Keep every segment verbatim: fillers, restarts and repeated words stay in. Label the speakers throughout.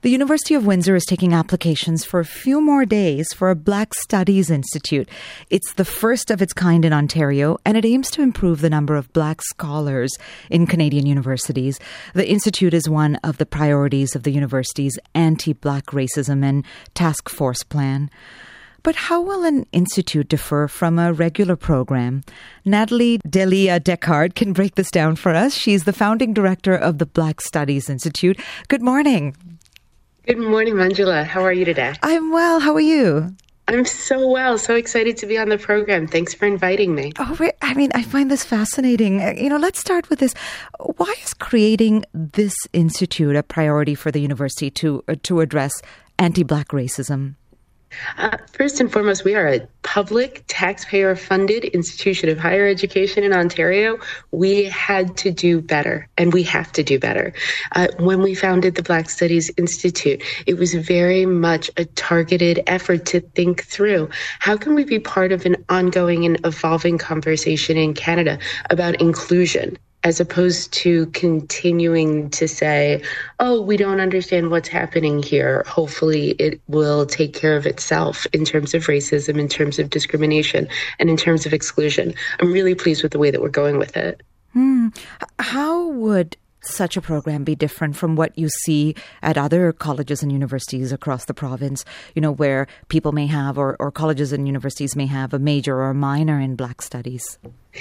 Speaker 1: The University of Windsor is taking applications for a few more days for a Black Studies Institute. It's the first of its kind in Ontario, and it aims to improve the number of Black scholars in Canadian universities. The Institute is one of the priorities of the university's anti-Black racism and task force plan. But how will an institute differ from a regular program? Natalie Delia Descartes can break this down for us. She's the founding director of the Black Studies Institute. Good morning.
Speaker 2: Good morning, Manjula. How are you today?
Speaker 1: I'm well. How are you?
Speaker 2: I'm so well. So excited to be on the program. Thanks for inviting me.
Speaker 1: Oh, I mean, I find this fascinating. You know, let's start with this. Why is creating this institute a priority for the university to uh, to address anti-Black racism?
Speaker 2: Uh, first and foremost, we are a public, taxpayer-funded institution of higher education in Ontario. We had to do better, and we have to do better. Uh, when we founded the Black Studies Institute, it was very much a targeted effort to think through how can we be part of an ongoing and evolving conversation in Canada about inclusion, as opposed to continuing to say, oh, we don't understand what's happening here. Hopefully it will take care of itself in terms of racism, in terms of discrimination, and in terms of exclusion. I'm really pleased with the way that we're going with it.
Speaker 1: Hmm. How would such a program be different from what you see at other colleges and universities across the province, you know, where people may have, or, or colleges and universities may have a major or a minor in Black studies?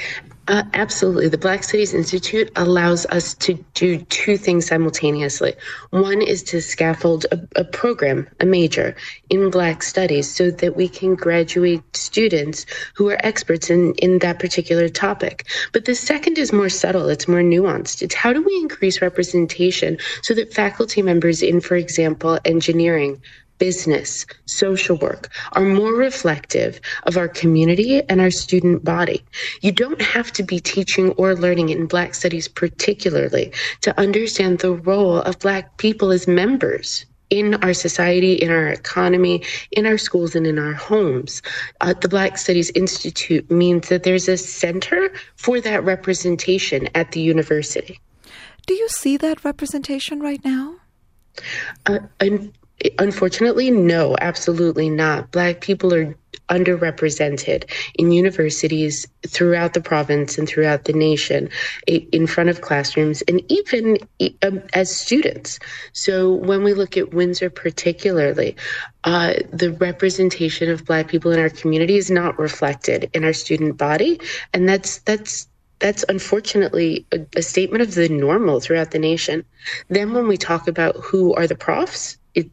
Speaker 2: Uh, absolutely. The Black Studies Institute allows us to do two things simultaneously. One is to scaffold a, a program, a major in Black Studies, so that we can graduate students who are experts in, in that particular topic. But the second is more subtle. It's more nuanced. It's how do we increase representation so that faculty members in, for example, engineering, business, social work are more reflective of our community and our student body. You don't have to be teaching or learning in Black studies particularly to understand the role of Black people as members in our society, in our economy, in our schools, and in our homes. Uh, the Black Studies Institute means that there's a center for that representation at the university.
Speaker 1: Do you see that representation right now?
Speaker 2: Uh, I'm Unfortunately, no, absolutely not. Black people are underrepresented in universities throughout the province and throughout the nation, in front of classrooms, and even um, as students. So when we look at Windsor particularly, uh, the representation of Black people in our community is not reflected in our student body, and that's that's That's unfortunately a, a statement of the normal throughout the nation. Then when we talk about who are the profs, it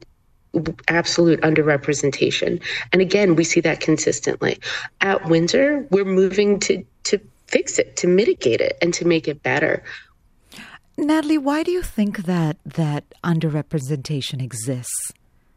Speaker 2: absolute underrepresentation. And again, we see that consistently. At Windsor, we're moving to, to fix it, to mitigate it, and to make it better.
Speaker 1: Natalie, why do you think that that underrepresentation exists?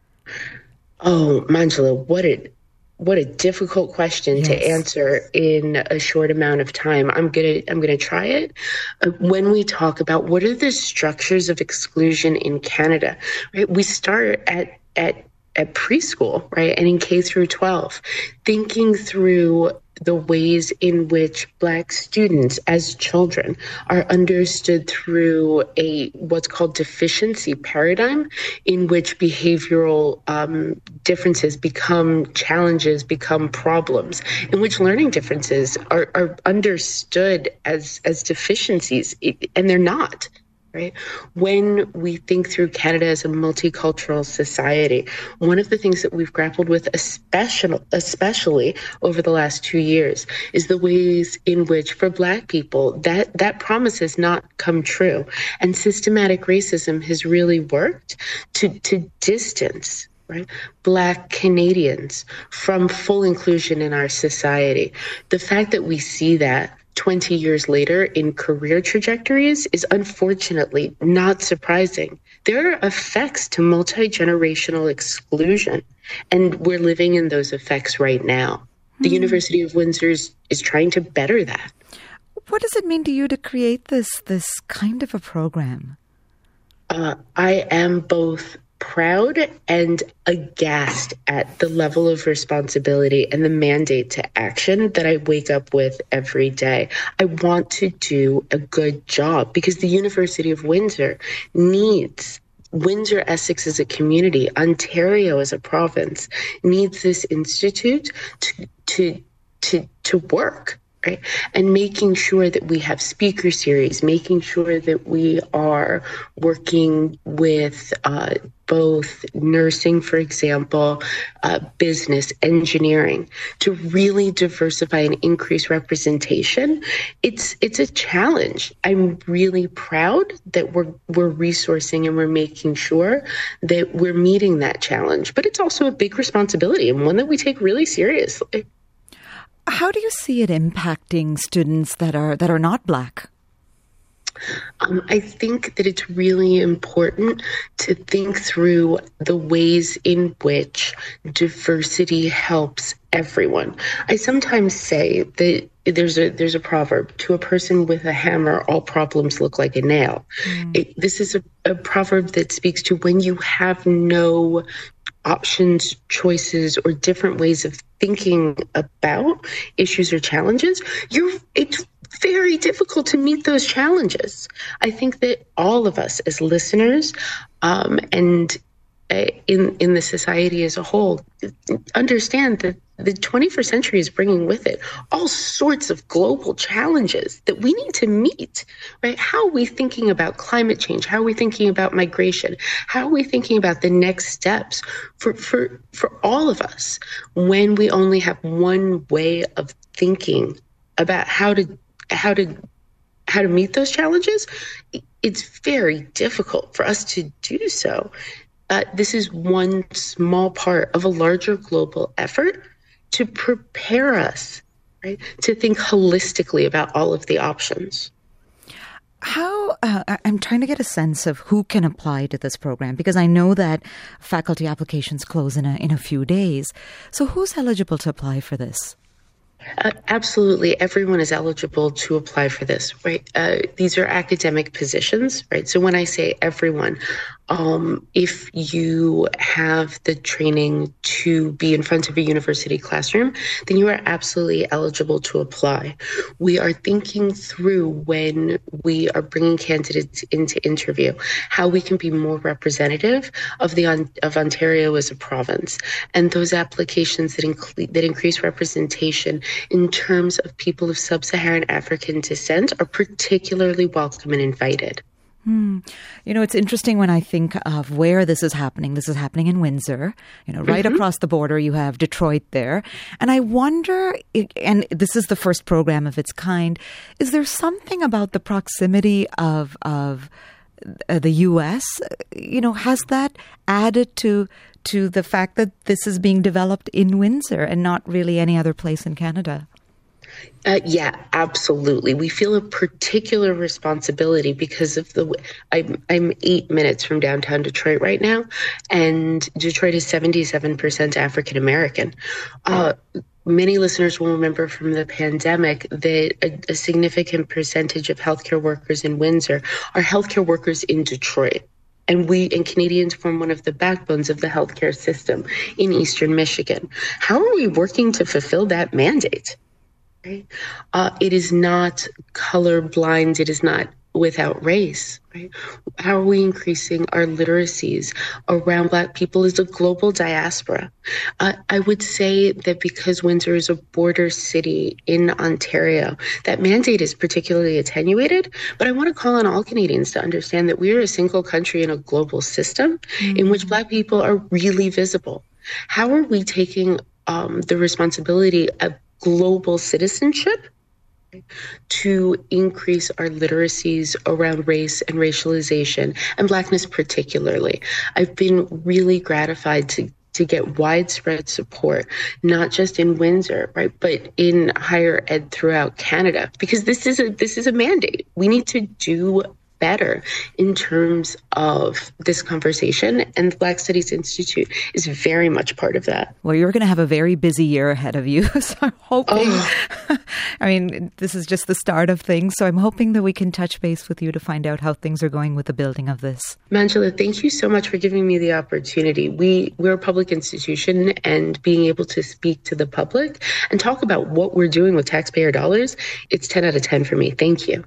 Speaker 2: Oh, Manjula, what a What a difficult question
Speaker 1: yes.
Speaker 2: to answer in a short amount of time. I'm gonna I'm gonna try it. Uh, when we talk about what are the structures of exclusion in Canada, right? We start at at at preschool, right, and in K through twelve, thinking through the ways in which Black students as children are understood through a what's called deficiency paradigm, in which behavioral um, differences become challenges, become problems, in which learning differences are, are understood as, as deficiencies, and they're not. Right? When we think through Canada as a multicultural society, one of the things that we've grappled with, especially, especially over the last two years, is the ways in which, for Black people, that, that promise has not come true. And systematic racism has really worked to, to distance Right? Black Canadians from full inclusion in our society. The fact that we see that twenty years later in career trajectories is unfortunately not surprising. There are effects to multi-generational exclusion, and we're living in those effects right now. The mm-hmm. University of Windsor is, is trying to better that.
Speaker 1: What does it mean to you to create this, this kind of a program?
Speaker 2: Uh, I am both proud and aghast at the level of responsibility and the mandate to action that I wake up with every day. I want to do a good job because the University of Windsor needs Windsor, Essex as a community, Ontario as a province needs this institute to to to, to work. Right. And making sure that we have speaker series, making sure that we are working with uh, both nursing, for example, uh, business, engineering, to really diversify and increase representation. It's it's a challenge. I'm really proud that we're we're resourcing and we're making sure that we're meeting that challenge. But it's also a big responsibility and one that we take really seriously.
Speaker 1: How do you see it impacting students that are that are not Black?
Speaker 2: Um, I think that it's really important to think through the ways in which diversity helps everyone. I sometimes say that there's a there's a proverb: to a person with a hammer, all problems look like a nail. Mm. It, this is a, a proverb that speaks to when you have no options, choices, or different ways of thinking about issues or challenges, you're it's very difficult to meet those challenges. I think that all of us as listeners um, and uh, in in the society as a whole understand that the twenty-first century is bringing with it all sorts of global challenges that we need to meet, right? How are we thinking about climate change? How are we thinking about migration? How are we thinking about the next steps for, for, for all of us when we only have one way of thinking about how to, how to, how to meet those challenges? It's very difficult for us to do so. Uh, this is one small part of a larger global effort to prepare us, right, to think holistically about all of the options.
Speaker 1: How, uh, I'm trying to get a sense of who can apply to this program, because I know that faculty applications close in a, in a few days. So who's eligible to apply for this?
Speaker 2: Uh, absolutely. Everyone is eligible to apply for this, right? Uh, these are academic positions, right? So when I say everyone, um, if you have the training to be in front of a university classroom, then you are absolutely eligible to apply. We are thinking through, when we are bringing candidates into interview, how we can be more representative of the of Ontario as a province, and those applications that include that increase representation in terms of people of sub-Saharan African descent are particularly welcome and invited.
Speaker 1: Hmm. You know, it's interesting when I think of where this is happening. This is happening in Windsor, you know, right mm-hmm. across the border. You have Detroit there. And I wonder, and this is the first program of its kind, is there something about the proximity of, of uh, the U S? You know, has that added to to the fact that this is being developed in Windsor and not really any other place in Canada?
Speaker 2: Uh, yeah, absolutely. We feel a particular responsibility because of the. I'm I'm eight minutes from downtown Detroit right now, and Detroit is seventy-seven percent African American. Uh, many listeners will remember from the pandemic that a, a significant percentage of healthcare workers in Windsor are healthcare workers in Detroit. And we and Canadians form one of the backbones of the healthcare system in Eastern Michigan. How are we working to fulfill that mandate? Right? Uh, it is not colorblind. It is not without race. Right? How are we increasing our literacies around Black people as a global diaspora? Uh, I would say that because Windsor is a border city in Ontario, that mandate is particularly attenuated. But I want to call on all Canadians to understand that we are a single country in a global system mm-hmm. in which Black people are really visible. How are we taking um, the responsibility of global citizenship to increase our literacies around race and racialization, and Blackness particularly? I've been really gratified to to get widespread support, not just in Windsor, right, but in higher ed throughout Canada, because this is a this is a mandate. We need to do better in terms of this conversation, and the Black Studies Institute is very much part of that.
Speaker 1: Well, you're going to have a very busy year ahead of you, so I'm hoping, oh. I mean, this is just the start of things, so I'm hoping that we can touch base with you to find out how things are going with the building of this.
Speaker 2: Manjula, thank you so much for giving me the opportunity. We, we're a public institution, and being able to speak to the public and talk about what we're doing with taxpayer dollars, it's ten out of ten for me. Thank you.